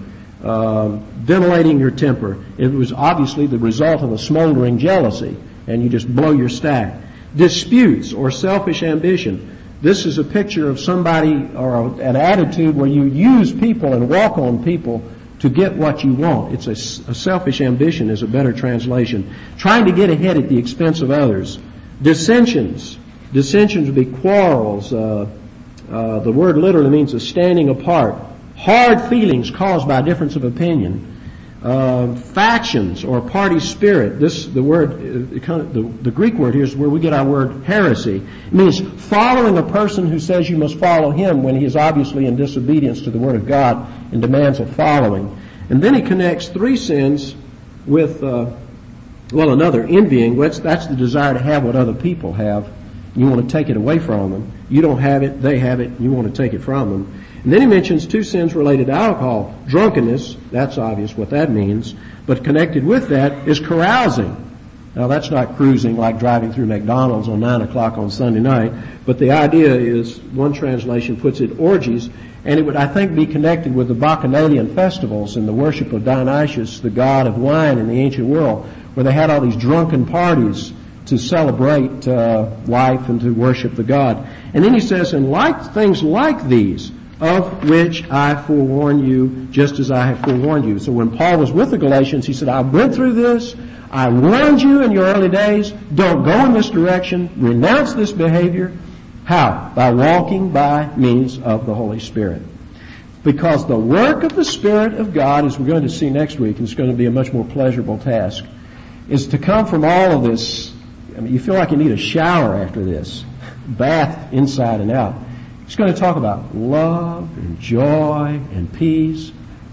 Uh, ventilating your temper. It was obviously the result of a smoldering jealousy, and you just blow your stack. Disputes or selfish ambition. This is a picture of somebody or an attitude where you use people and walk on people to get what you want. It's a, a selfish ambition is a better translation. Trying to get ahead at the expense of others. Dissensions. Dissensions would be quarrels. Uh, uh, the word literally means a standing apart. Hard feelings caused by a difference of opinion. Uh, factions or party spirit. This, the word, uh, kind of, the, the Greek word here is where we get our word heresy. It means following a person who says you must follow him when he is obviously in disobedience to the Word of God and demands a following. And then he connects three sins with, uh, well, another, envying. That's, that's the desire to have what other people have. You want to take it away from them. You don't have it, they have it, you want to take it from them. And then he mentions two sins related to alcohol. Drunkenness, that's obvious what that means, but connected with that is carousing. Now that's not cruising like driving through McDonald's on nine o'clock on Sunday night, but the idea is, one translation puts it, orgies, and it would, I think, be connected with the Bacchanalian festivals and the worship of Dionysus, the god of wine in the ancient world, where they had all these drunken parties to celebrate uh, life and to worship the god. And then he says, and like things like these, of which I forewarn you, just as I have forewarned you. So when Paul was with the Galatians, he said, I went through this. I warned you in your early days. Don't go in this direction. Renounce this behavior. How? By walking by means of the Holy Spirit. Because the work of the Spirit of God, as we're going to see next week, and it's going to be a much more pleasurable task, is to come from all of this. I mean, you feel like you need a shower after this. Bath inside and out. It's going to talk about love and joy and peace.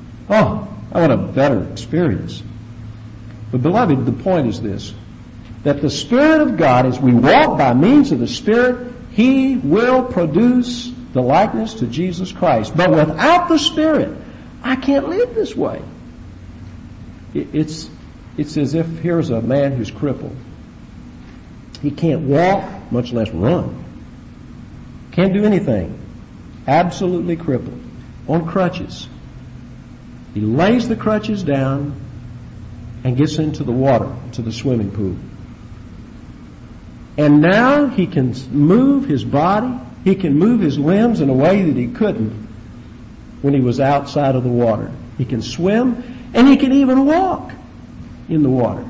Oh, I want a better experience. But beloved, the point is this, that the Spirit of God, as we walk by means of the Spirit, He will produce the likeness to Jesus Christ. But without the Spirit, I can't live this way. It's, it's as if here's a man who's crippled. He can't walk, much less run. Can't do anything. Absolutely crippled. On crutches. He lays the crutches down and gets into the water, to the swimming pool. And now he can move his body. He can move his limbs in a way that he couldn't when he was outside of the water. He can swim and he can even walk in the water.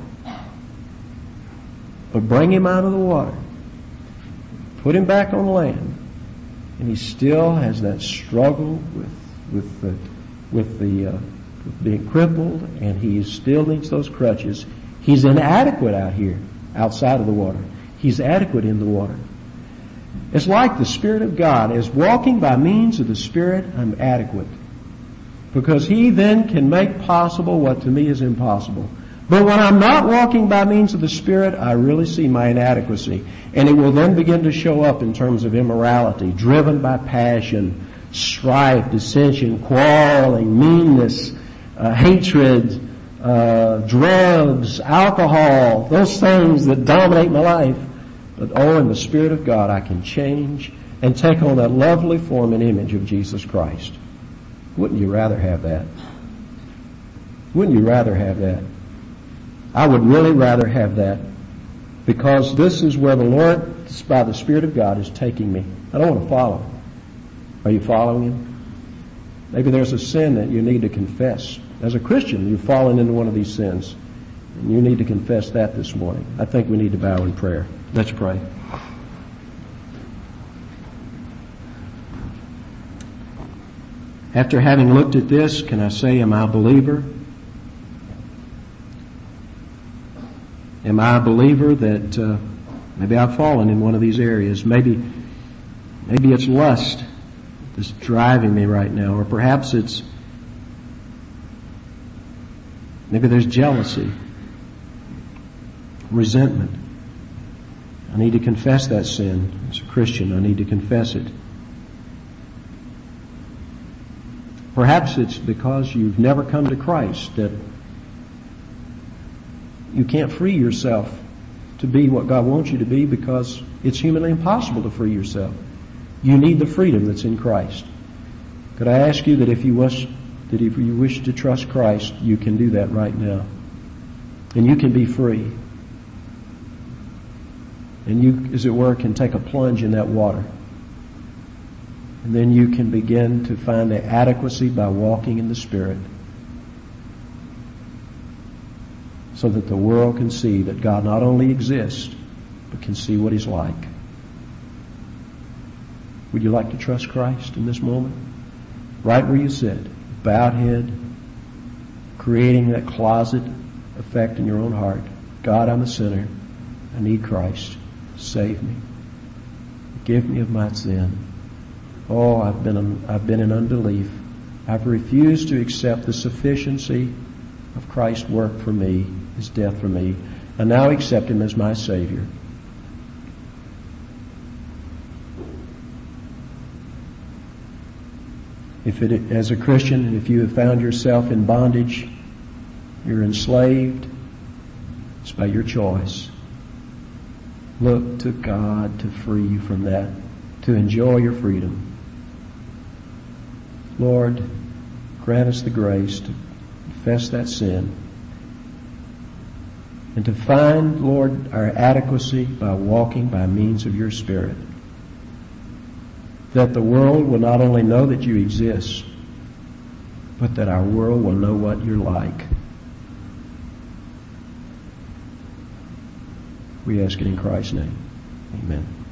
But bring him out of the water. Put him back on land. And he still has that struggle with with the with the uh, with being crippled, and he still needs those crutches. He's inadequate out here, outside of the water. He's adequate in the water. It's like the Spirit of God. As walking by means of the Spirit, I'm adequate. Because He then can make possible what to me is impossible. But when I'm not walking by means of the Spirit, I really see my inadequacy. And it will then begin to show up in terms of immorality, driven by passion, strife, dissension, quarreling, meanness, uh, hatred, uh, drugs, alcohol, those things that dominate my life. But oh, in the Spirit of God, I can change and take on that lovely form and image of Jesus Christ. Wouldn't you rather have that? Wouldn't you rather have that? I would really rather have that, because this is where the Lord, by the Spirit of God, is taking me. I don't want to follow Him. Are you following Him? Maybe there's a sin that you need to confess. As a Christian, you've fallen into one of these sins, and you need to confess that this morning. I think we need to bow in prayer. Let's pray. After having looked at this, can I say, am I a believer? Am I a believer that uh, maybe I've fallen in one of these areas? Maybe, maybe it's lust that's driving me right now, or perhaps it's, maybe there's jealousy, resentment. I need to confess that sin. As a Christian, I need to confess it. Perhaps it's because you've never come to Christ that you can't free yourself to be what God wants you to be, because it's humanly impossible to free yourself. You need the freedom that's in Christ. Could I ask you that if you wish, that if you wish to trust Christ, you can do that right now. And you can be free. And you, as it were, can take a plunge in that water. And then you can begin to find the adequacy by walking in the Spirit, so that the world can see that God not only exists, but can see what He's like. Would you like to trust Christ in this moment? Right where you sit, bowed head, creating that closet effect in your own heart. God, I'm a sinner. I need Christ. Save me. Forgive me of my sin. Oh, I've been, I've been in unbelief. I've refused to accept the sufficiency of Christ's work for me, His death for me. I now accept Him as my Savior. If it, as a Christian, if you have found yourself in bondage, you're enslaved, it's by your choice. Look to God to free you from that, to enjoy your freedom. Lord, grant us the grace to confess that sin and to find, Lord, our adequacy by walking by means of your Spirit. That the world will not only know that you exist, but that our world will know what you're like. We ask it in Christ's name. Amen.